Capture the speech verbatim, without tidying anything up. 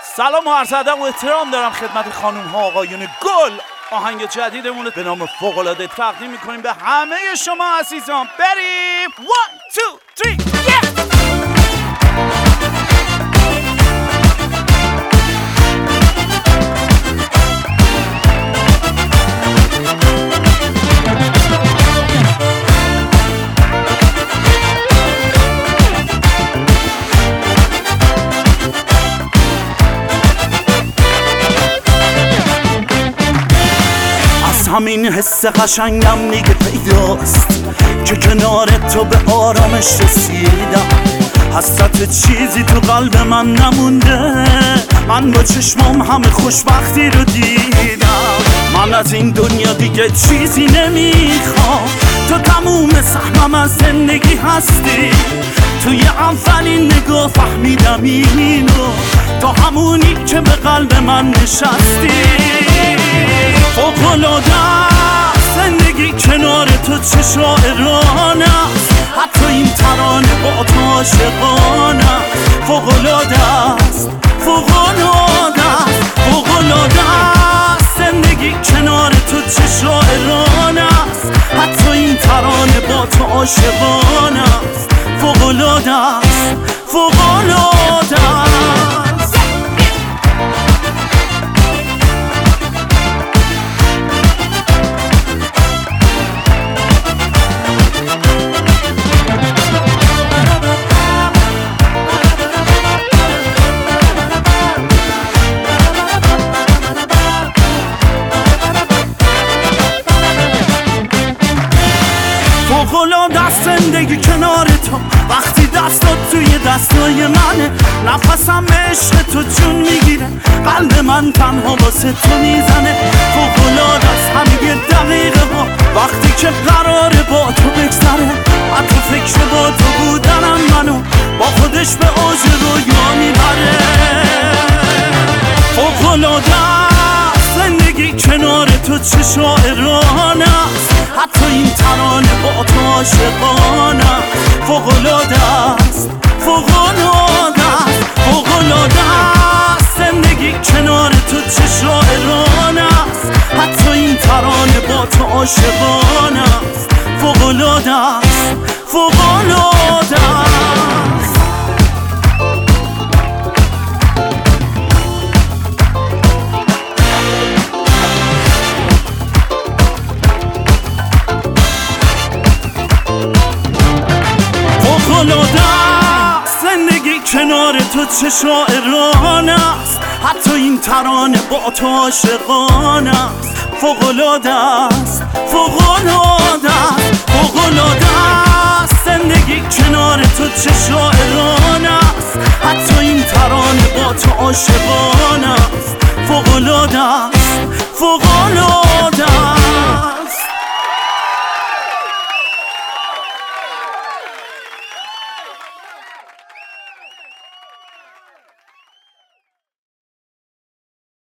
سلام و عرض ادب و احترام دارم خدمت خانم ها آقایون گل. آهنگ جدیدمون به نام فوق‌العاده تقدیم میکنیم به همه شما عزیزان. بریم one two three yeah! همین حس قشنگم دیگه پیداست که کنار تو به آرامش رسیدم. حسرت چیزی تو قلب من نمونده، من با چشمام همه خوشبختی رو دیدم. من از این دنیا دیگه چیزی نمیخوام، تو تموم سهمم از زندگی هستی. توی اولین نگاه فهمیدم اینو، تو همونی که به قلب من نشستی. فوق‌العاده زندگی کنار تو چه شاعرانه است، حتی این ترانه با تو عاشقانه. فوق‌العاده است، فوق‌العاده است، فوق‌العاده است زندگی کنار تو چه شاعرانه است، حتی این ترانه با تو عاشقانه است. فوق‌العاده است، فوق‌العاده است. فوق‌العاده است زندگی کنار تو، وقتی دستات توی دستای منه. نفسم به عشق تو جون میگیره، قلب من تنها واسه تو میزنه. فوق‌العاده است همین دقیقه ها وقتی که قراره با تو بگذره. حتی فکر با تو بودنم منو با خودش به اوج رویا میبره. فوق‌العاده است زندگی کنار تو چه شاعرانه است، حتی این ترانه با تو عاشقانه. فوق‌العاده است، فوق‌العاده است، فوق‌العاده است زندگی کنار تو چه شاعرانه است، حتی این ترانه با تو عاشقانه است. فوق‌العاده است، فوق‌العاده است. فوق‌العاده است زندگی کنار تو چه شاعرانه است، حتی این ترانه با تو عاشقانه است. فوق‌العاده است، فوق‌العاده است، فوق‌العاده است زندگی کنار تو چه شاعرانه است، حتی این ترانه با تو عاشقانه